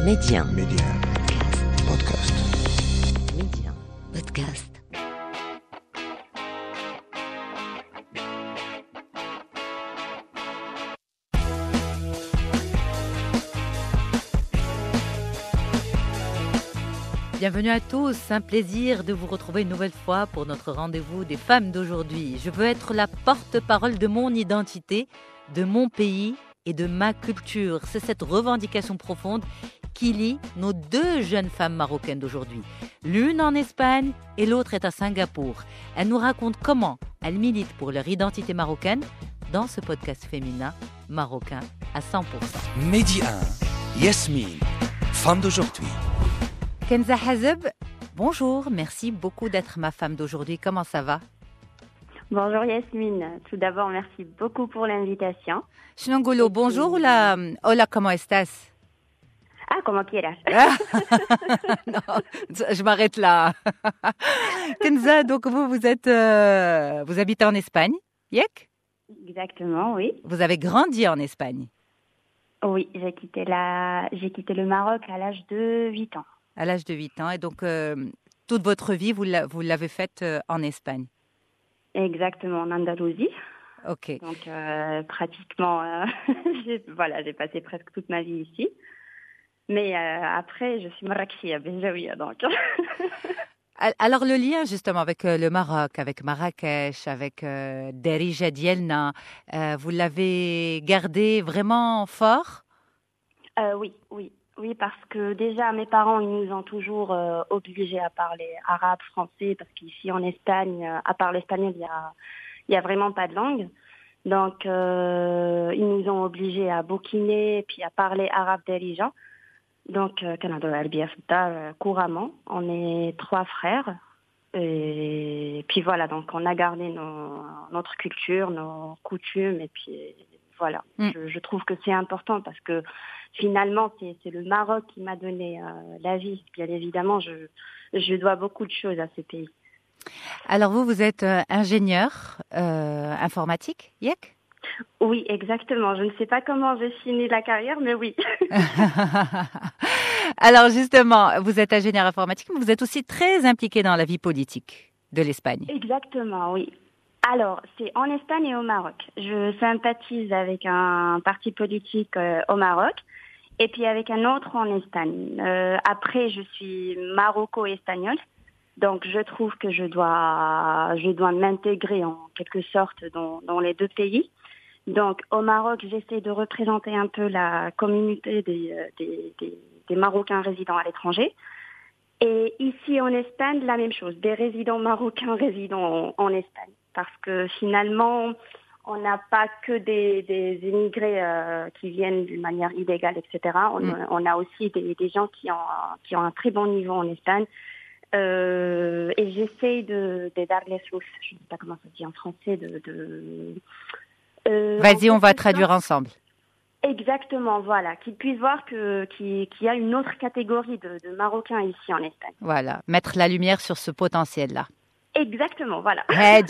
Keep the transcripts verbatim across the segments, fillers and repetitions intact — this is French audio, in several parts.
Média. Média. Podcast. Média. Podcast. Bienvenue à tous, un plaisir de vous retrouver une nouvelle fois pour notre rendez-vous des femmes d'aujourd'hui. Je veux être la porte-parole de mon identité, de mon pays et de ma culture. C'est cette revendication profonde qui lie nos deux jeunes femmes marocaines d'aujourd'hui. L'une en Espagne et l'autre est à Singapour. Elles nous racontent comment elles militent pour leur identité marocaine dans ce podcast féminin marocain à cent pour cent. Média un, Yasmine, femme d'aujourd'hui. Kenza Hazeb, bonjour, merci beaucoup d'être ma femme d'aujourd'hui. Comment ça va? Bonjour Yasmine. Tout d'abord, merci beaucoup pour l'invitation. Shnangolo, bonjour. Hola, hola, ¿cómo estás? Ah, como quieras. Non, je m'arrête là. Kenza, donc vous, vous êtes, euh, vous habitez en Espagne, Yek? Exactement, oui. Vous avez grandi en Espagne? Oui, j'ai quitté la, j'ai quitté le Maroc à l'âge de huit ans. À l'âge de huit ans. Et donc, euh, toute votre vie, vous, l'a, vous l'avez faite euh, en Espagne? Exactement, en Andalousie. Ok. Donc, euh, pratiquement, euh, j'ai, voilà, j'ai passé presque toute ma vie ici. Mais euh, après, je suis marrakechia, béjaouia, donc. Alors, le lien justement avec euh, le Maroc, avec Marrakech, avec euh, Derija Dielna, euh, vous l'avez gardé vraiment fort? euh, Oui, oui. Oui, parce que déjà, mes parents, ils nous ont toujours euh, obligés à parler arabe, français, parce qu'ici en Espagne, euh, à part l'espagnol, il y a, il y a vraiment pas de langue. Donc, euh, ils nous ont obligés à bouquiner, puis à parler arabe derija. Donc, euh, Canada Albia Fouta, couramment. On est trois frères. Et puis voilà, donc on a gardé nos, notre culture, nos coutumes, et puis voilà. Mm. Je, je trouve que c'est important parce que finalement, c'est, c'est le Maroc qui m'a donné euh, la vie. Bien évidemment, je, je dois beaucoup de choses à ce pays. Alors vous, vous êtes euh, ingénieur euh, informatique, Yek? Oui, exactement. Je ne sais pas comment j'ai fini la carrière, mais oui. Alors justement, vous êtes ingénieur informatique, mais vous êtes aussi très impliqué dans la vie politique de l'Espagne. Exactement, oui. Alors, c'est en Espagne et au Maroc. Je sympathise avec un parti politique euh, au Maroc et puis avec un autre en Espagne. Euh, après, je suis maroco-espagnole, donc je trouve que je dois, je dois m'intégrer en quelque sorte dans, dans les deux pays. Donc, au Maroc, j'essaie de représenter un peu la communauté des, des, des, des Marocains résidant à l'étranger. Et ici, en Espagne, la même chose, des résidents marocains résidant en, en Espagne. Parce que finalement, on n'a pas que des, des immigrés euh, qui viennent d'une manière illégale, et cetera. On, mm. on a aussi des, des gens qui ont, qui ont un très bon niveau en Espagne. Euh, et j'essaie de, de darles luz, je ne sais pas comment ça se dit en français, de... de euh, Vas-y, on va traduire ensemble. Exactement, voilà. Qu'ils puissent voir que, qu'il, qu'il y a une autre catégorie de, de Marocains ici en Espagne. Voilà, mettre la lumière sur ce potentiel-là. Exactement, voilà.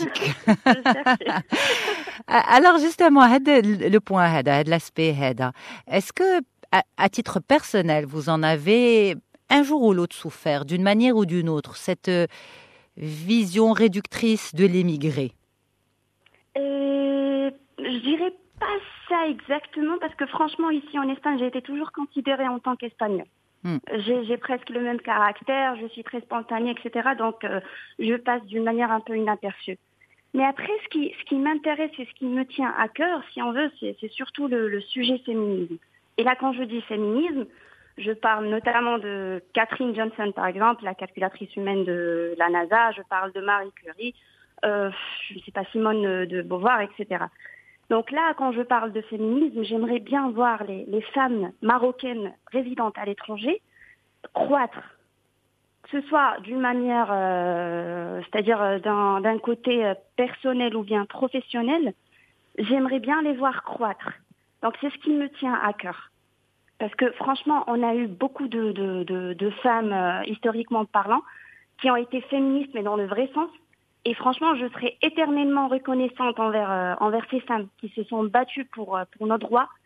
Alors justement, le point, l'aspect, est-ce que, à, à titre personnel, vous en avez un jour ou l'autre souffert, d'une manière ou d'une autre, cette vision réductrice de l'émigré? euh, Je dirais pas ça exactement, parce que franchement, ici en Espagne, j'ai été toujours considérée en tant qu'espagnole. Hmm. J'ai, j'ai presque le même caractère, je suis très spontanée, et cetera. Donc, euh, je passe d'une manière un peu inaperçue. Mais après, ce qui, ce qui m'intéresse et ce qui me tient à cœur, si on veut, c'est, c'est surtout le, le sujet féminisme. Et là, quand je dis féminisme, je parle notamment de Catherine Johnson, par exemple, la calculatrice humaine de la NASA. Je parle de Marie Curie, euh, je ne sais pas, Simone de Beauvoir, et cetera. Donc là, quand je parle de féminisme, j'aimerais bien voir les, les femmes marocaines résidentes à l'étranger croître, que ce soit d'une manière, euh, c'est-à-dire d'un, d'un côté personnel ou bien professionnel, j'aimerais bien les voir croître. Donc c'est ce qui me tient à cœur. Parce que franchement, on a eu beaucoup de, de, de, de femmes, euh, historiquement parlant, qui ont été féministes, mais dans le vrai sens. Et franchement, je serai éternellement reconnaissante envers, euh, envers ces femmes qui se sont battues pour, pour nos droits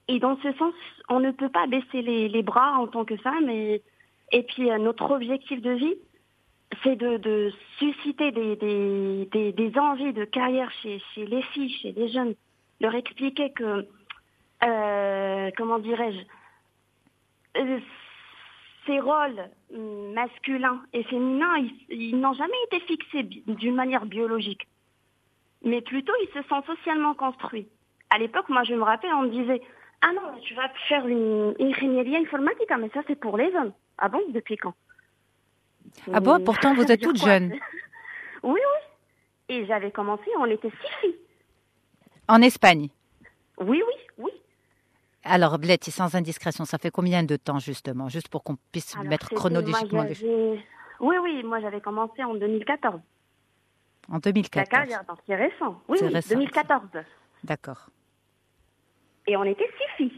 Et dans ce sens, on ne peut pas baisser les, les bras en tant que femme. Et, et puis, euh, notre objectif de vie, c'est de, de susciter des, des, des, des envies de carrière chez, chez les filles, chez les jeunes. Leur expliquer que, euh, comment dirais-je, euh, ces rôles masculins et féminins, ils, ils n'ont jamais été fixés bi- d'une manière biologique. Mais plutôt, ils se sont socialement construits. À l'époque, moi, je me rappelle, on me disait « Ah non, tu vas faire une ingénierie informatique, mais ça, c'est pour les hommes. » Ah bon, depuis quand? Ah bon, pourtant, vous êtes toute jeune. Oui, oui. Et j'avais commencé, on était six filles. En Espagne? Oui, oui, oui. Alors, Letty, sans indiscrétion, ça fait combien de temps, justement, juste pour qu'on puisse Alors, mettre c'était- chronologiquement moi, les choses? j'avais- Oui, oui, moi, j'avais commencé en deux mille quatorze. En deux mille La quatorze. carrière, donc c'est récent. Oui, C'est oui, récent. deux mille quatorze. D'accord. Et on était six filles.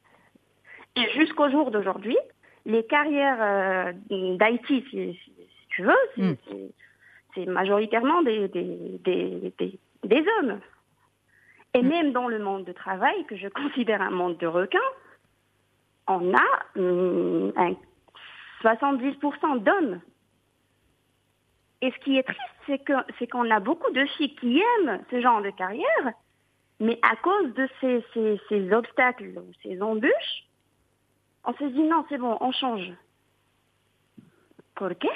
Et jusqu'au jour d'aujourd'hui, les carrières euh, d'I T, si, si- si tu veux, c'est, Mm. c'est- c'est majoritairement des, des, des, des, des hommes. Et Mm. même dans le monde du travail, que je considère un monde de requins, on a hum, un soixante-dix pour cent d'hommes. Et ce qui est triste, c'est, que, c'est qu'on a beaucoup de filles qui aiment ce genre de carrière, mais à cause de ces, ces, ces obstacles ou ces embûches, on se dit non, c'est bon, on change. Pourquoi?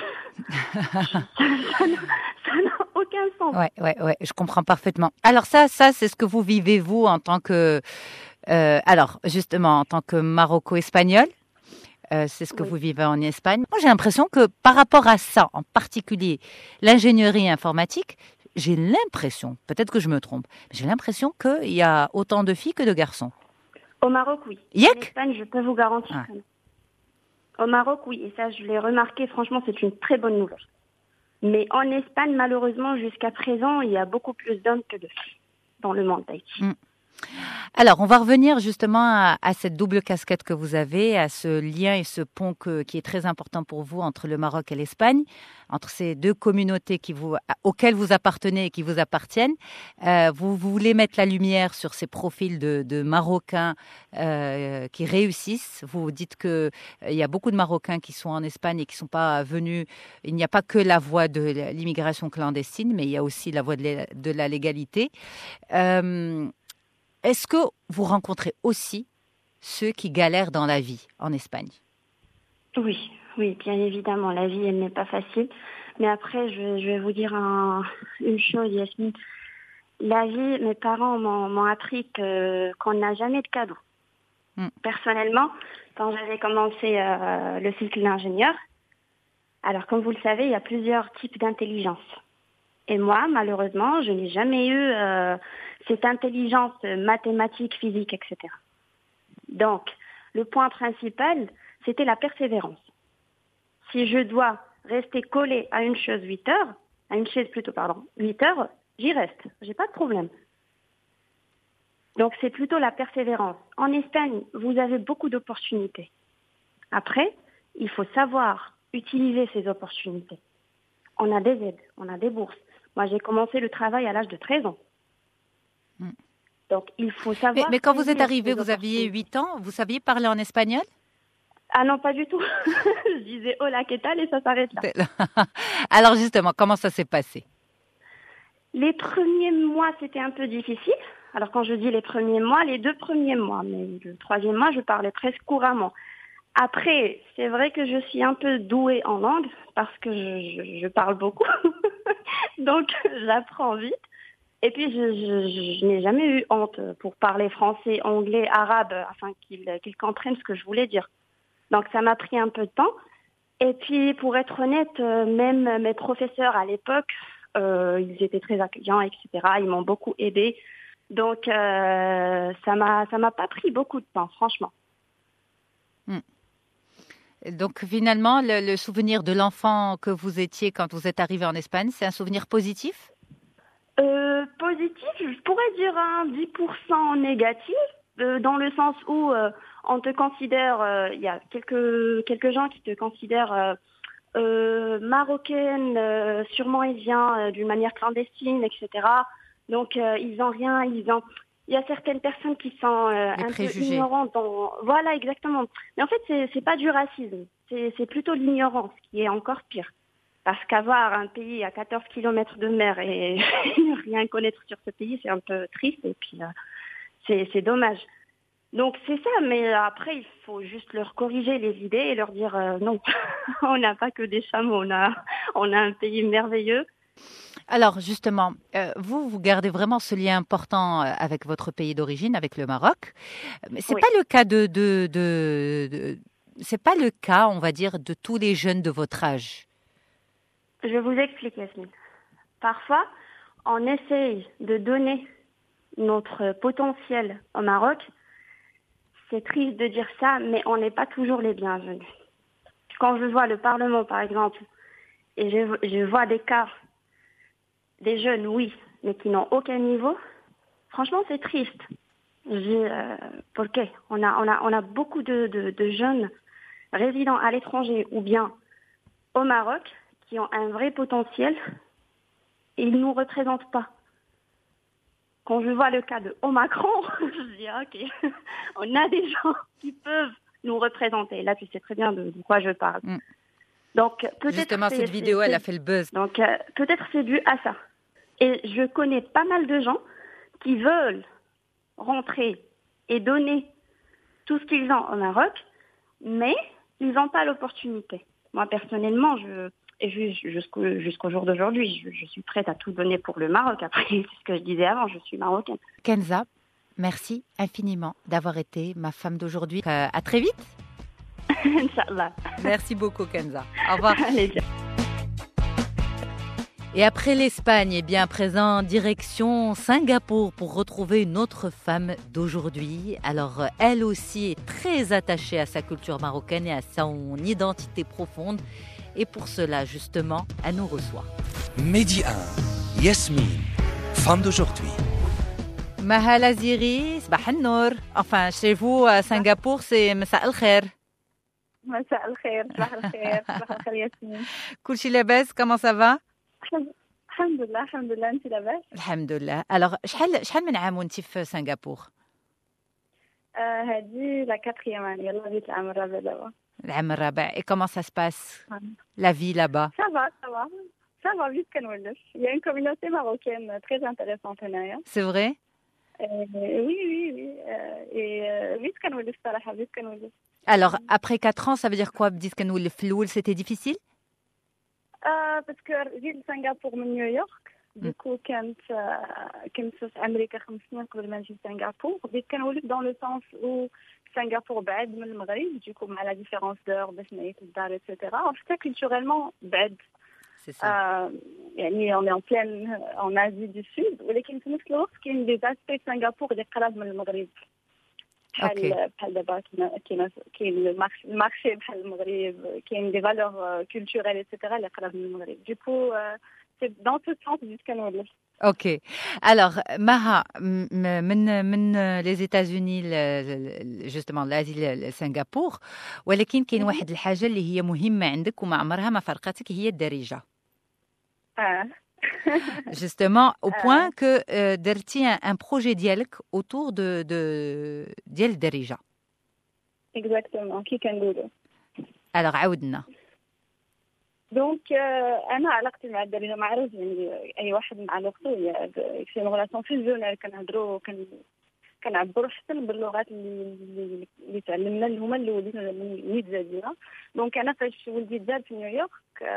ça, ça n'a, ça n'a aucun sens. Ouais, ouais, ouais, je comprends parfaitement. Alors ça, ça, c'est ce que vous vivez vous en tant que, euh, alors justement en tant que Maroco-espagnol. Euh, c'est ce que Oui. vous vivez en Espagne. Moi, j'ai l'impression que par rapport à ça, en particulier l'ingénierie informatique, j'ai l'impression, peut-être que je me trompe, mais j'ai l'impression qu'il y a autant de filles que de garçons. Au Maroc, oui. Yek En Espagne, je peux vous garantir Ah. que non. Au Maroc, oui. Et ça, je l'ai remarqué. Franchement, c'est une très bonne nouvelle. Mais en Espagne, malheureusement, jusqu'à présent, il y a beaucoup plus d'hommes que de filles dans le monde d'Haïti. Mm. Alors, on va revenir justement à, à cette double casquette que vous avez, à ce lien et ce pont que, qui est très important pour vous entre le Maroc et l'Espagne, entre ces deux communautés qui vous, auxquelles vous appartenez et qui vous appartiennent. Euh, vous, vous voulez mettre la lumière sur ces profils de, de Marocains euh, qui réussissent. Vous dites qu'il euh, y a beaucoup de Marocains qui sont en Espagne et qui ne sont pas venus. Il n'y a pas que la voie de l'immigration clandestine, mais il y a aussi la voie de la, de la légalité. Euh, Est-ce que vous rencontrez aussi ceux qui galèrent dans la vie en Espagne? Oui, oui, bien évidemment. La vie, elle n'est pas facile. Mais après, je, je vais vous dire un- une chose, Yasmine. La vie, mes parents m'ont, m'ont appris que, qu'on n'a jamais de cadeau. Mm. Personnellement, quand j'avais commencé euh, le cycle d'ingénieur, alors comme vous le savez, il y a plusieurs types d'intelligence. Et moi, malheureusement, je n'ai jamais eu euh, cette intelligence mathématique, physique, et cetera. Donc, le point principal, c'était la persévérance. Si je dois rester collée à une chose huit heures, à une chaise plutôt, pardon, huit heures, j'y reste. J'ai pas de problème. Donc, c'est plutôt la persévérance. En Espagne, vous avez beaucoup d'opportunités. Après, il faut savoir utiliser ces opportunités. On a des aides, on a des bourses. Moi, j'ai commencé le travail à l'âge de treize ans. Mm. Donc, il faut Mais, savoir... mais quand vous êtes saisir arrivé, ces vous aviez opportunités. huit ans, vous saviez parler en espagnol? Ah non, pas du tout. Je disais « Hola, qu'est-ce que et ça s'arrête là. Alors justement, comment ça s'est passé? Les premiers mois, c'était un peu difficile. Alors, quand je dis les premiers mois, les deux premiers mois. Mais le troisième mois, je parlais presque couramment. Après, c'est vrai que je suis un peu douée en langue parce que je, je, je parle beaucoup. Donc, j'apprends vite. Et puis, je, je, je n'ai jamais eu honte pour parler français, anglais, arabe, afin qu'ils qu'ils comprennent ce que je voulais dire. Donc, ça m'a pris un peu de temps. Et puis, pour être honnête, même mes professeurs à l'époque, euh, ils étaient très accueillants, et cetera. Ils m'ont beaucoup aidée. Donc, euh, ça m'a, ça m'a pas pris beaucoup de temps, franchement. Hmm. Donc, finalement, le, le souvenir de l'enfant que vous étiez quand vous êtes arrivé en Espagne, c'est un souvenir positif? Euh, positif, je pourrais dire un dix pour cent négatif, euh, dans le sens où euh, on te considère, il euh, y a quelques, quelques gens qui te considèrent euh, euh, marocaine, euh, sûrement il vient euh, d'une manière clandestine, et cetera. Donc euh, ils ont rien, ils ont, il y a certaines personnes qui sont euh, un préjugés. peu ignorantes. Dans... Voilà, exactement. Mais en fait, c'est, c'est pas du racisme. C'est, c'est plutôt de l'ignorance qui est encore pire. Parce qu'avoir un pays à quatorze kilomètres de mer et rien connaître sur ce pays, c'est un peu triste et puis euh, c'est, c'est dommage. Donc c'est ça, mais après il faut juste leur corriger les idées et leur dire euh, non, on n'a pas que des chameaux, on a, on a un pays merveilleux. Alors justement, euh, vous, vous gardez vraiment ce lien important avec votre pays d'origine, avec le Maroc. Mais c'est Oui. pas le cas de, de, de, de, c'est pas le cas, on va dire, de tous les jeunes de votre âge. Je vais vous expliquer, Yasmine. Parfois, on essaye de donner notre potentiel au Maroc. C'est triste de dire ça, mais on n'est pas toujours les bienvenus. Quand je vois le Parlement, par exemple, et je, je vois des cas, des jeunes, oui, mais qui n'ont aucun niveau, franchement, c'est triste. Je dis, euh, pourquoi on a, on a, on a beaucoup de, de, de jeunes résidant à l'étranger ou bien au Maroc qui ont un vrai potentiel et ils ne nous représentent pas. Quand je vois le cas de O Macron, je dis ok, on a des gens qui peuvent nous représenter. Là, tu sais très bien de, de quoi je parle. Mm. Donc peut-être justement c'est, cette vidéo, c'est, elle a fait le buzz. Donc euh, peut-être c'est dû à ça. Et je connais pas mal de gens qui veulent rentrer et donner tout ce qu'ils ont au Maroc, mais ils n'ont pas l'opportunité. Moi personnellement, je Et jusqu'au, jusqu'au jour d'aujourd'hui, je, je suis prête à tout donner pour le Maroc. Après, c'est ce que je disais avant, je suis marocaine. Kenza, merci infiniment d'avoir été ma femme d'aujourd'hui. Euh, à très vite. Inch'Allah. Merci beaucoup, Kenza. Au revoir. Allez, bien. Et après l'Espagne, eh bien, à présent, direction Singapour pour retrouver une autre femme d'aujourd'hui. Alors, elle aussi est très attachée à sa culture marocaine et à son identité profonde. Et pour cela, justement, elle nous reçoit. Midi un, Yasmine, femme d'aujourd'hui. Maha Laziri, Sabah al-Nour. Enfin, chez vous, à Singapour, c'est Masa al-Khair. Masa al-Khair, Sabah al-Khair, Sabah al-Khair Yasmine. Kulchi labas, comment ça va? Alhamdulillah, alhamdulillah, انت لاباس؟ Alhamdulillah. Alors, شحال شحال من عام وانت في سنغافورة؟ هذه la quatrième année, يلا جيت العام الرابع دابا. العام الرابع. Et comment ça se passe? La vie là-bas? Ça va, ça va. Ça va vite كنولف. Il y a une communauté marocaine très intéressante هنايا. C'est vrai? Euh, oui, oui, oui. Euh, et euh, vite كنولف صراحة, vite كنولف. Alors, après quatre ans, ça veut dire quoi? بديت كنولف في الأول, c'était difficile? آه باسكو جيت لسنغافور من نيويورك ديكو كانت كنت في امريكا خمس سنين قبل ما نجي لسنغافور بديت كنولف دون لو سونس او سنغافور بعد من المغرب ديكو مع لا ديفيرونس دور باش نعيط للدار ايتترا حتى كولتوريلمون بعد آه يعني اون ان بلان اون ازي دو سود ولكن في نفس الوقت كاين دي زاسبي سنغافور اللي قراب من المغرب بحال بحال دابا كاين كاين المارشي بحال المغرب كاين دي فالور كولتوريل ايتترا اللي قراب من المغرب ديكو c'est dans ce sens jusqu'à nous. Ok. Alors, Maha, من من les États-Unis justement l'Asie Singapour ولكن كاين واحد الحاجة اللي هي مهمة عندك وما عمرها ما فرقتك هي الدارجة. آه. Justement, au point que euh, درتي un projet ديالك autour de de ديال الدارجة. Exactement. كي كنقولوا. Alors عاودنا. دونك انا علاقتي مع الدارجه معروف يعني اي واحد مع علاقته هي في غولاسيون فيزيونيل كنهضروا كن كنعبروا حتى باللغات اللي اللي تعلمنا اللي هما اللي ولينا من زادينا. دونك انا فاش ولدي زاد في نيويورك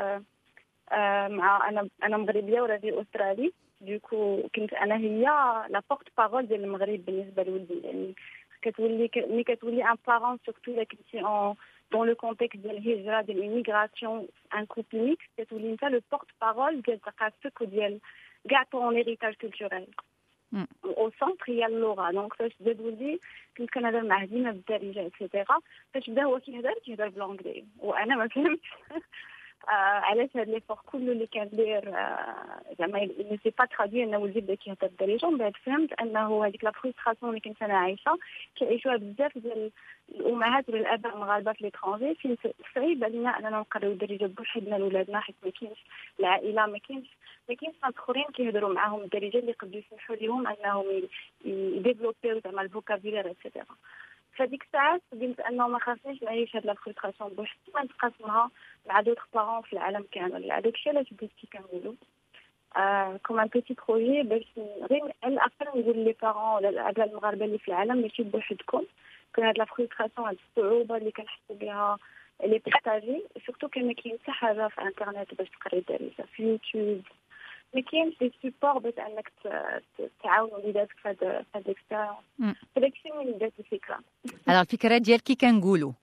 مع انا انا مغربيه وراسي استرالي دوكو كنت انا هي لا بورت بارول ديال المغرب بالنسبه لولدي يعني كتولي ملي كتولي ان بارون سورتو الا كنتي اون dans le contexte de l'hijra, de l'immigration, un couple mixte, c'est où l'inta le porte-parole de ثقافتك وديال كاع ton héritage culturel. Mm. Au centre, il y a l'aura. Donc, فاش بدا ولدي كنت كنهضر معاه ديما بالدارجه اكسيتيرا. فاش بدا هو كيهضر كيهضر بالانجلي وانا ما فهمتش. علاش هاد ليفور كله اللي كندير زعما اللي سي با ترادوي انه ولدي بدا كيهضر الدارجه، ومن بعد فهمت انه هذيك لا فرستراسيون اللي كنت انا عايشه كيعيشوها بزاف ديال الامهات ولا الاباء المغاربه في ليترونجي، فين صعيب علينا اننا نقراو الدارجه بوحدنا لولادنا، حيت ما كاينش العائله، ما كاينش ما كاينش ناس اخرين كيهضروا معاهم الدارجه اللي يقدروا يسمحوا لهم انهم يديفلوبيو زعما الفوكابولير اكسيتيرا. فديك الساعات قلت انه ما خاصنيش نعيش هاد لا فرستراسيون بوحدي، ما نتقاسمها مع دوطخ بارون في العالم كامل. هذاك الشيء علاش بديت كي كنقولوا كوم ان بيتي بروجي باش غير على الاقل نقول لي بارون ولا الاباء المغاربه اللي في العالم ماشي بوحدكم، كان هاد لا فرستراسيون، هاد الصعوبه اللي كنحسوا بها اللي بارطاجي، سورتو كان ما كاين حتى حاجه في انترنت باش تقري الدارجه في يوتيوب، ما كاينش لي سيبور باش انك تعاون وليداتك في هاد هاد الاكسبيريونس. فداك الشيء من بدات الفكره. على الفكره ديال كي كنقولوا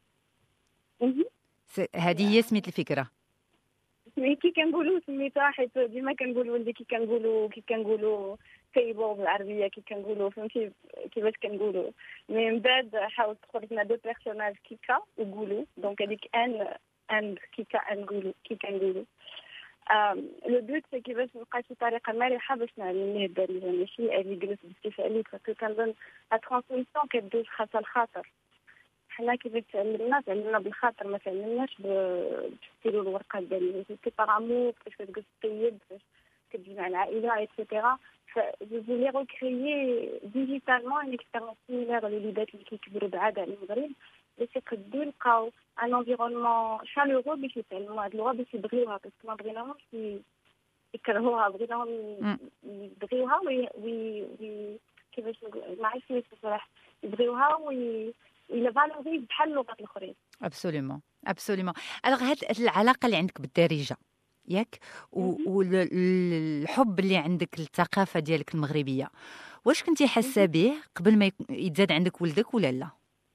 هذه هي سميت الفكره. مي كي كنقولوا سميتها حيت ديما كنقول لولدي كي كنقولوا كي كنقولوا تيبل بالعربيه، كي كنقولوا فهمتي كيفاش كنقولوا. مي من بعد حاولت تخرج لنا دو بيرسوناج كيكا وقولوا، دونك هذيك ان ان كيكا ان قولوا كي كنقولوا. لو بوت سي كيفاش نلقى شي طريقه مريحه باش نعلم ليه الدارجه، ماشي اللي جلس بكيف عليك، باسكو كنظن لا ترانسميسيون كدوز خاصها الخاطر. حنا كيفاش تعلمنا تعلمنا بالخاطر، ما تعلمناش بستيلو الورقه ديال سي بارامو كيفاش كتجلس طيب، كيفاش كتجمع العائله ايتترا. ف جو فولي ريكريي ديجيتالمون ان اكسبيريونس سيميلار للوليدات اللي كيكبروا بعاد على المغرب، باش يقدروا يلقاو ان انفيرونمون شالورو باش يتعلموا هاد اللغه، باش يبغيوها، باسكو ما بغيناهمش يكرهوها، بغيناهم يبغيوها وي وي كيفاش نقول ما عرفتش كيفاش نشرح، يبغيوها وي إلا فالوريز بحال اللغات الأخرين. ابسوليومون ابسوليومون. الوغ هاد العلاقه اللي عندك بالدارجه ياك والحب اللي عندك للثقافه ديالك المغربيه، واش كنتي حاسه به قبل ما يتزاد عندك ولدك ولا لا؟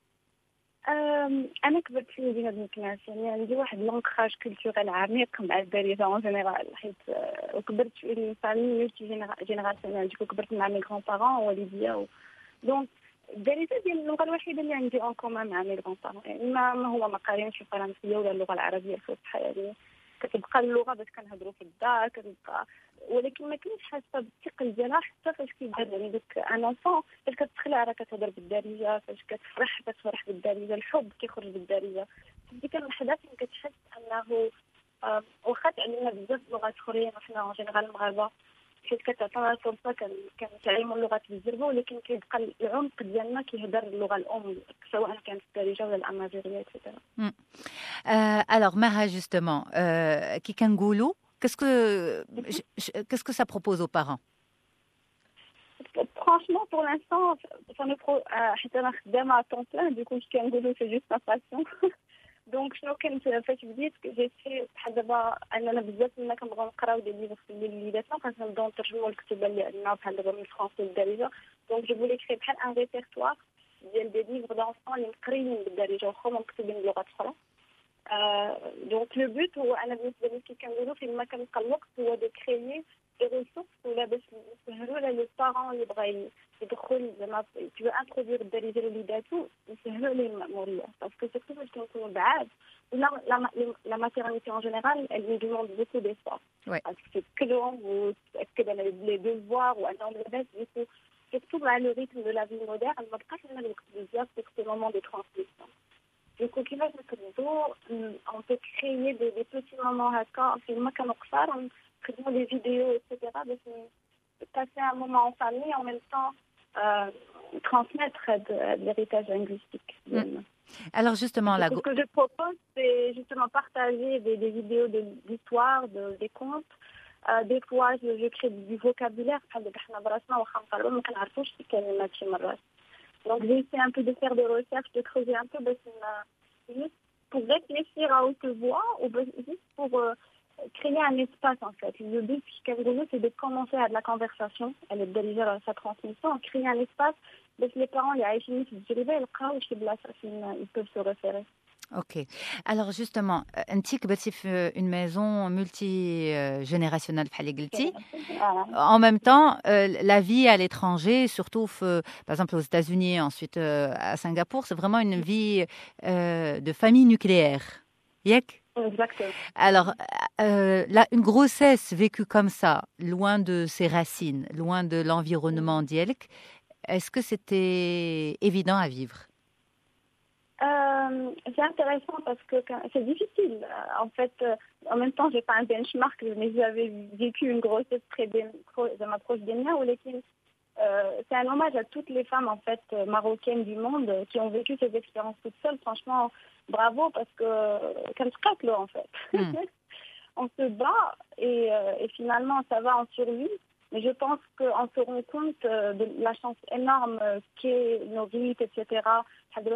انا كبرت في مدينه مكناس، يعني عندي واحد لونكراج كولتورال عميق مع الدارجه اون جينيرال، حيت وكبرت في اون فامي ملتي جينيراسيونيل، كبرت مع مي غران بارون ووالديا، دونك الدارجه ديال اللغه الوحيده اللي عندي اون كومان مع مي غران بارون، يعني ما, ما هو ما قارينش الفرنسيه ولا اللغه العربيه الفصحى، يعني كتبقى اللغه باش كنهضروا في الدار كتبقى، ولكن ما كاينش حاسه بالثقل ديالها حتى فاش كيبدا يعني داك ان انفون فاش كتخلع راه كتهضر بالدارجه، فاش كتفرح كتفرح بالدارجه، الحب كيخرج بالدارجه. في ديك اللحظه فين كتحس انه واخا تعلمنا بزاف لغات اخرين وحنا اون جينيرال المغاربه حيت كتعطينا فرصه كنتعلموا اللغات بالزربه، ولكن كيبقى العمق ديالنا كيهضر اللغه الام سواء كانت الدارجه ولا الامازيغيه اكسيتيرا. الوغ مها جوستومون كي كنقولوا qu'est-ce que qu'est-ce que ça propose aux parents? Franchement, pour l'instant, ça me pro حتى انا خدامه à temps plein, du coup je كنقولوا c'est juste ma passion. دونك شنو كنت فاش بديت جيت بحال دابا اننا بزاف منا كنبغيو نقراو دي ليفر في وليداتنا، كنبداو نترجموا الكتب اللي عندنا بحال دابا من الفرنسي للدارجه، دونك جو فولي كري بحال ان ريبيرتوار ديال دي ليفر دونفون اللي مقريين بالدارجه واخا مكتوبين بلغات اخرى. دونك لو بوت هو انا بالنسبه لي كي كنقولوا فين ما كنلقى الوقت هو دو كريي دي ريسورس ولا باش نسهلوا لي بارون اللي بغا يدخل زعما تو انترودير الدارجه لوليداتو نسهلوا عليه المأموريه، باسكو سيرتو فاش كنكونوا بعاد ولا لا ماتيرنيتي اون جينيرال elle demande beaucoup d'efforts parce que كلهم وتاكد على لي ديفوار وانهم لاباس ديكو سيرتو مع لو ريتم دو لا في موديرن ما بقاش لنا الوقت بزاف في سي مومون دو ترانسميسيون. ديكو كيفاش نقدروا اون بو كريي دي دي بيتي مومون هكا فين ما كانوا قصار نخدموا لي فيديو ايتترا باش passer un moment en famille en même temps euh, transmettre l'héritage linguistique. Mm. Alors justement, la... ce que je propose, c'est justement partager des, des vidéos de, d'histoire, de, des contes. Euh, des fois, je, je crée du vocabulaire. Donc j'ai essayé un peu de faire des recherches, de creuser un peu juste pour réfléchir à haute voix ou juste pour euh, créer un espace en fait. Le but, c'est de commencer à de la conversation, elle est déjà sa transmission, créer un espace où les parents, les haïtiens, ils peuvent se référer. Ok. Alors justement, انتي كبرتي في une maison multigénérationnelle بحال اللي قلتي. En même temps, la vie à l'étranger, surtout par exemple aux États-Unis, ensuite à Singapour, c'est vraiment une vie de famille nucléaire. ياك؟ Exactement. Alors, euh, là, une grossesse vécue comme ça, loin de ses racines, loin de l'environnement d'Yelk, est-ce que c'était évident à vivre? Euh, c'est intéressant parce que c'est difficile. En fait, euh, en même temps, j'ai pas un benchmark, mais j'avais vécu une grossesse très de ma proche d'Enia, ou lesquelles Euh, c'est un hommage à toutes les femmes en fait marocaines du monde qui ont vécu ces expériences toutes seules. Franchement, bravo parce que comme ce là en fait, mm. on se bat et, euh, et finalement ça va en survie. Mais je pense qu'on se rend compte de la chance énorme qu'est nos rites, et cetera.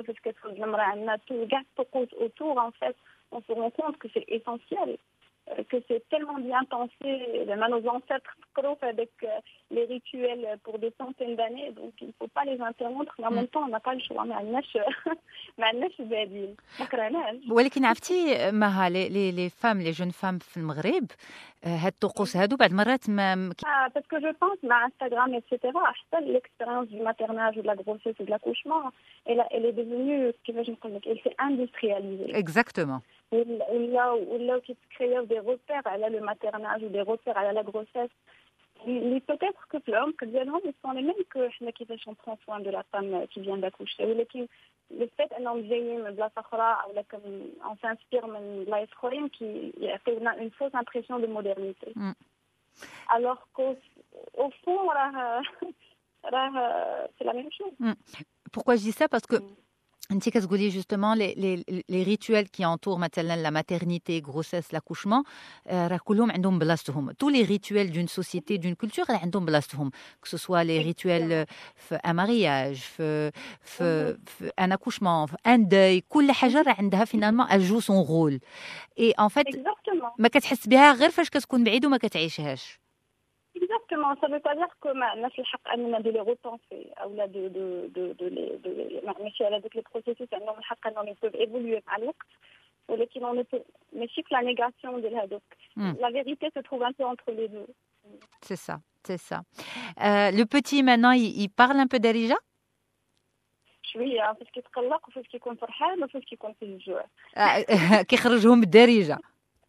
Tout autour en fait, on se rend compte que c'est essentiel. Que c'est tellement bien pensé, nos ancêtres avec les rituels pour des centaines d'années, donc il ne faut pas les interrompre, mais en même temps on n'a pas le choix, ما عندناش ما عندناش بديل ما كرهناش. ولكن عرفتي مها لي لي فام لي جون فام في المغرب هاد الطقوس هادو بعض المرات ما ah, parce que je pense مع Instagram et cetera حتى l'expérience du maternage ou de la grossesse ou de l'accouchement elle, elle est devenue كيفاش نقول لك elle s'est industrialisée. Exactement. ولا ولا كيتكرياو des repères على le maternage ou des repères على la grossesse. Mais peut-être que l'homme que ils sont les mêmes que حنا كيفاش on prend soin de la femme qui vient d'accoucher. ولكن le fait انهم جايين من بلاصه اخرى ولا on s'inspire من بلايص اخرين كي يعطيونا une fausse impression de modernité. Mm. Alors qu'au au fond راه راه c'est la même chose. Mm. Pourquoi je dis ça? Parce que mm. انت كتقولي justement les les les rituels qui entourent مثلا la maternité, grossesse, l'accouchement راه كلهم عندهم بلاصتهم. Tous les rituels d'une société, d'une culture راه عندهم بلاصتهم, que ce soit les rituels في un mariage, في في في un accouchement, في un deuil, كل حاجه راه عندها finalement elle joue son rôle. Et en fait Exactement. ما كتحس بها غير فاش كتكون بعيد وما كتعيشهاش. Exactement, ça ne veut pas dire que ma nafs الحق أننا de les repenser ou là de de de de les de ماشي على ذاك les processus أنهم الحق أنهم ils peuvent évoluer مع الوقت ولكن on ne peut ماشي que la négation de هذوك. La vérité se trouve un peu entre les deux. C'est ça, c'est ça. Euh, le petit maintenant il, il parle un peu d'Arija? شوية فاش كيتقلق وفاش كيكون فرحان وفاش كيكون في الجوع. كيخرجهم بالدارجة.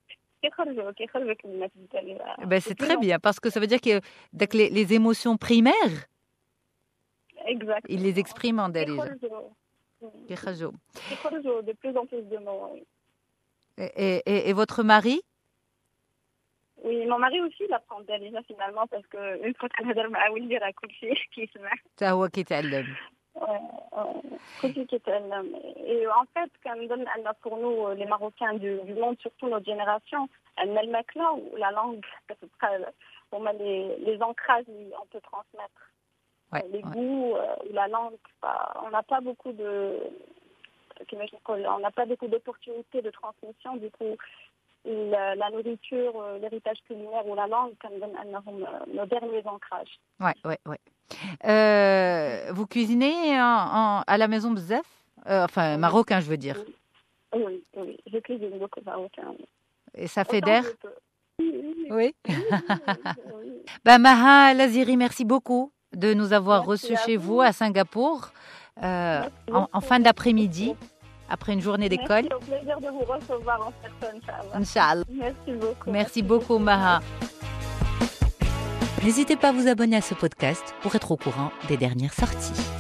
Ben, c'est très bien parce que ça veut dire que les, les émotions primaires, exact, il les exprime en darija. De plus en plus de mots. Et, et, et votre mari? Oui, mon mari aussi il apprend darija finalement parce que une fois qu'on a مع ولدي راه كلشي كيسمع. حتى هو كيتعلم. Et en fait, comme pour nous, les Marocains du, du monde, surtout notre génération, la langue, les, les ancrages, on peut transmettre. Ouais, les ouais. goûts, la langue, on n'a pas beaucoup de, on n'a pas beaucoup d'opportunités de transmission. Du coup, la, la nourriture, l'héritage culinaire ou la langue, comme nos derniers ancrages. Ouais, ouais, ouais. Euh, vous cuisinez en, en, à la maison bzaf, euh, enfin oui. Marocain, je veux dire. Oui, oui, oui. Je cuisine beaucoup marocain. Et ça fait d'air. Oui. oui. Bah, Maha Laziri, merci beaucoup de nous avoir merci reçus chez vous. vous à Singapour euh, en, en fin d'après-midi. Après une journée d'école. Merci, au plaisir de vous recevoir en personne, Inch'Allah. Inch'Allah. Merci beaucoup. Merci, merci beaucoup, Maha. N'hésitez pas à vous abonner à ce podcast pour être au courant des dernières sorties.